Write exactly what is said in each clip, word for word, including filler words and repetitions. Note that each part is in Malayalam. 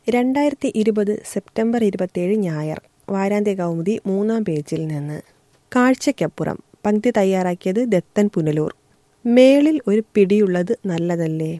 രണ്ടായിരത്തി ഇരുപത് സെപ്റ്റംബർ ഇരുപത്തിയേഴ് ഞായർ. വാരാന്ത്യ കൗമുദി മൂന്നാം പേജിൽ നിന്ന്. കാഴ്ചയ്ക്കപ്പുറം. പങ്ക്തി തയ്യാറാക്കിയത് ദത്തൻ പുനലൂർ. മേളിൽ ഒരു പിടിയുള്ളത് നല്ലതല്ലേ?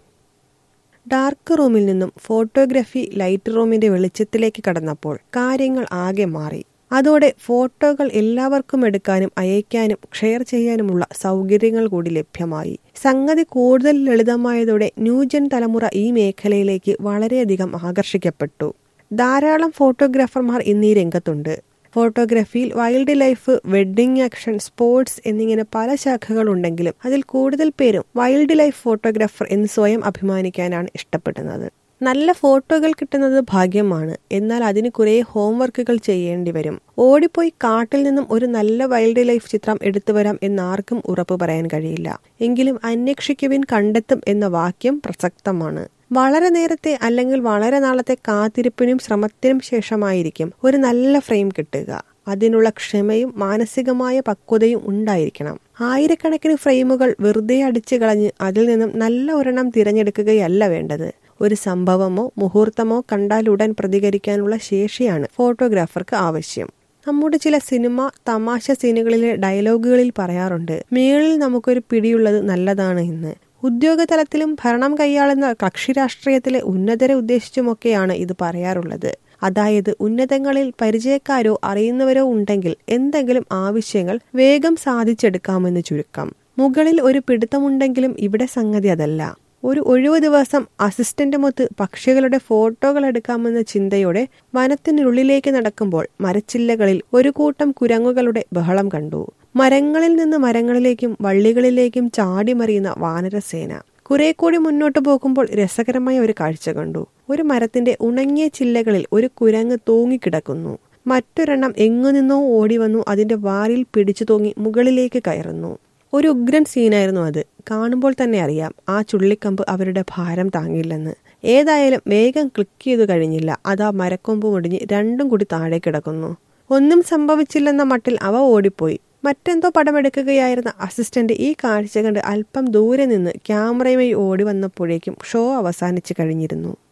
ഡാർക്ക് റൂമിൽ നിന്നും ഫോട്ടോഗ്രഫി ലൈറ്റ് റൂമിന്റെ വെളിച്ചത്തിലേക്ക് കടന്നപ്പോൾ കാര്യങ്ങൾ ആകെ മാറി. അതോടെ ഫോട്ടോകൾ എല്ലാവർക്കും എടുക്കാനും അയക്കാനും ഷെയർ ചെയ്യാനുമുള്ള സൗകര്യങ്ങൾ കൂടി ലഭ്യമായി. സംഗതി കൂടുതൽ ലളിതമായതോടെ ന്യൂജൻ തലമുറ ഈ മേഖലയിലേക്ക് വളരെയധികം ആകർഷിക്കപ്പെട്ടു. ധാരാളം ഫോട്ടോഗ്രാഫർമാർ ഇന്നീ രംഗത്തുണ്ട്. ഫോട്ടോഗ്രഫിയിൽ wild life, wedding, action, sports എന്നിങ്ങനെ പല ശാഖകളുണ്ടെങ്കിലും അതിൽ കൂടുതൽ പേരും വൈൽഡ് ലൈഫ് ഫോട്ടോഗ്രാഫർ എന്ന് സ്വയം അഭിമാനിക്കാനാണ് ഇഷ്ടപ്പെടുന്നത്. നല്ല ഫോട്ടോകൾ കിട്ടുന്നത് ഭാഗ്യമാണ്. എന്നാൽ അതിന് കുറേ ഹോംവർക്കുകൾ ചെയ്യേണ്ടി വരും. ഓടിപ്പോയി കാട്ടിൽ നിന്നും ഒരു നല്ല വൈൽഡ് ലൈഫ് ചിത്രം എടുത്തു വരാം എന്നാർക്കും ഉറപ്പ് പറയാൻ കഴിയില്ല. എങ്കിലും അന്വേഷിക്കുവിൻ കണ്ടെത്തും എന്ന വാക്യം പ്രസക്തമാണ്. വളരെ നേരത്തെ അല്ലെങ്കിൽ വളരെ നാളത്തെ കാത്തിരിപ്പിനും ശ്രമത്തിനും ശേഷമായിരിക്കും ഒരു നല്ല ഫ്രെയിം കിട്ടുക. അതിനുള്ള ക്ഷമയും മാനസികമായ പക്വതയും ഉണ്ടായിരിക്കണം. ആയിരക്കണക്കിന് ഫ്രെയിമുകൾ വെറുതെ അടിച്ചു കളഞ്ഞ് അതിൽ നിന്നും നല്ല ഒരെണ്ണം തിരഞ്ഞെടുക്കുകയല്ല വേണ്ടത്. ഒരു സംഭവമോ മുഹൂർത്തമോ കണ്ടാലുടൻ പ്രതികരിക്കാനുള്ള ശേഷിയാണ് ഫോട്ടോഗ്രാഫർക്ക് ആവശ്യം. നമ്മുടെ ചില സിനിമ തമാശ സീനുകളിലെ ഡയലോഗുകളിൽ പറയാറുണ്ട്, മേളിൽ നമുക്കൊരു പിടിയുള്ളത് നല്ലതാണ് എന്ന്. ഉദ്യോഗതലത്തിലും ഭരണം കൈയാളുന്ന കക്ഷി രാഷ്ട്രീയത്തിലെ ഉന്നതരെ ഉദ്ദേശിച്ചുമൊക്കെയാണ് ഇത് പറയാറുള്ളത്. അതായത് ഉന്നതങ്ങളിൽ പരിചയക്കാരോ അറിയുന്നവരോ ഉണ്ടെങ്കിൽ എന്തെങ്കിലും ആവശ്യങ്ങൾ വേഗം സാധിച്ചെടുക്കാമെന്ന് ചുരുക്കം. മുകളിൽ ഒരു പിടുത്തമുണ്ടെങ്കിലും ഇവിടെ സംഗതി അതല്ല. ഒരു ഒഴിവു ദിവസം അസിസ്റ്റന്റുമൊത്ത് പക്ഷികളുടെ ഫോട്ടോകൾ എടുക്കാമെന്ന ചിന്തയോടെ വനത്തിനുള്ളിലേക്ക് നടക്കുമ്പോൾ മരച്ചില്ലകളിൽ ഒരു കൂട്ടം കുരങ്ങുകളുടെ ബഹളം കണ്ടു. മരങ്ങളിൽ നിന്ന് മരങ്ങളിലേക്കും വള്ളികളിലേക്കും ചാടിമറിയുന്ന വാനരസേന. കുറെ കൂടി മുന്നോട്ട് പോകുമ്പോൾ രസകരമായ ഒരു കാഴ്ച കണ്ടു. ഒരു മരത്തിന്റെ ഉണങ്ങിയ ചില്ലകളിൽ ഒരു കുരങ്ങ് തൂങ്ങിക്കിടക്കുന്നു. മറ്റൊരെണ്ണം എങ്ങുനിന്നോ ഓടി വന്നു അതിന്റെ വാലിൽ പിടിച്ചു തൂങ്ങി മുകളിലേക്ക് കയറുന്നു. ഒരു ഉഗ്രൻ സീനായിരുന്നു അത്. കാണുമ്പോൾ തന്നെ അറിയാം ആ ചുള്ളിക്കമ്പ് അവരുടെ ഭാരം താങ്ങില്ലെന്ന്. ഏതായാലും വേഗം ക്ലിക്ക് ചെയ്തു കഴിഞ്ഞില്ല. അതാ മരക്കൊമ്പ് മുടിഞ്ഞ് രണ്ടും കൂടി താഴെ കിടക്കുന്നു. ഒന്നും സംഭവിച്ചില്ലെന്ന മട്ടിൽ അവ ഓടിപ്പോയി. മറ്റെന്തോ പടമെടുക്കുകയായിരുന്ന അസിസ്റ്റന്റ് ഈ കാഴ്ച കണ്ട് അല്പം ദൂരെ നിന്ന് ക്യാമറയുമായി ഓടി വന്നപ്പോഴേക്കും ഷോ അവസാനിച്ചു കഴിഞ്ഞിരുന്നു.